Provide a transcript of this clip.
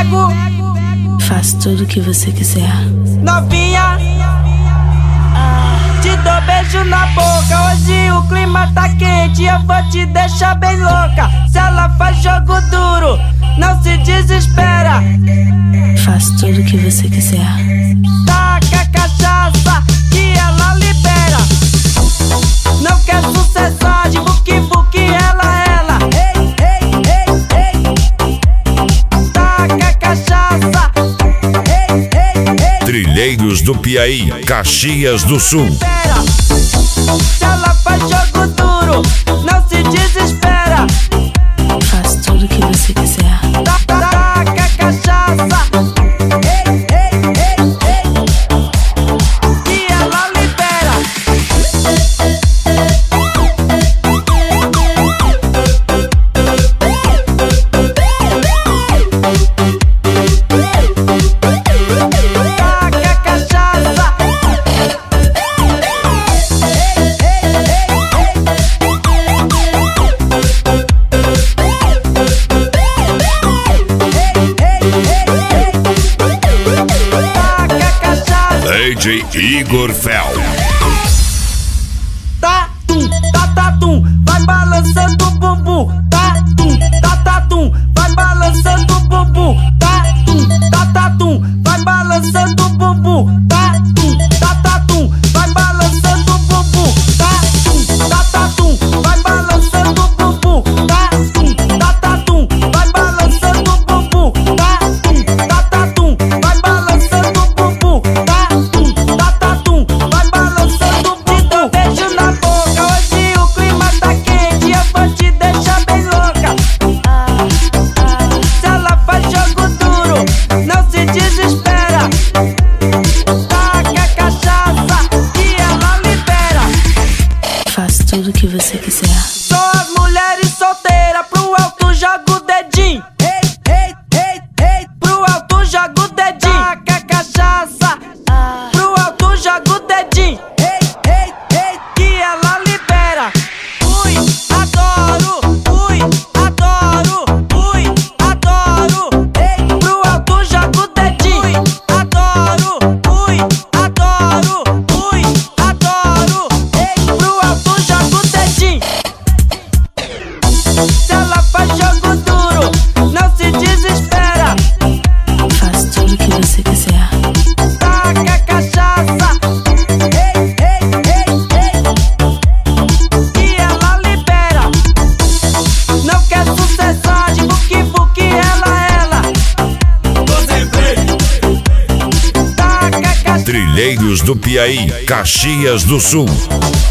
pego. Faço tudo o que você quiser. Novinha, te dou beijo na boca. Hoje o clima tá quente, eu vou te deixar bem louca. Se ela faz jogo duro, não se desespera. Faço tudo o que você quiser. Taca a cachaça que ela libera. Não quer sucessão de vuki-vuki, ela. Ei, ei, ei, ei. Taca a cachaça. Ei, ei, ei. Trilheiros do Piauí, Caxias do Sul. Se ela faz jogo duro, não se desespera. Faço tudo o que você quiser. Taca a cachaça. Ei, ei, ei, ei. E ela libera. Taca a cachaça. DJ Igor Fel. Tatum, tatatum, vai balançando o bumbum. Tatum, tatatum, vai balançando o bumbum. Tatum, tatatum, vai balançando o bumbum. Tatum, tatatum, vai balançando o bumbum. Tatum, tatatum, vai balançando o bumbum. Tatum, tatatum, vai balançando o bumbum. Tatum, tatatum, vai balançando o bumbum. Tatum, vai balançando o bumbum. Beijo na boca, hoje o clima tá quente, eu vou te deixar bem louca. Se ela faz jogo duro, não se desespera. Taca a cachaça e ela libera. Faço tudo o que você quiser. Só as mulheres solteiras, pro alto joga o dedinho. Ei, ei, ei, ei, pro alto joga o dedinho. Taca a cachaça, pro alto joga o dedinho. Ei, ei, ei, que ela libera. Ui, adoro, ui, adoro, ui, adoro. Ei, pro alto joga o dedinho. Ui, adoro, ui, adoro, ui, adoro. Ei, pro alto joga o dedinho. Se ela faz jogo duro, não se desespera. Faço tudo o que você quiser. Taca a cachaça. Ei, ei, ei, ei. E ela libera. Não quer sucessão de vuki-vuki, ela. Taca a cachaça. Trilheiros do Piauí, Caxias do Sul.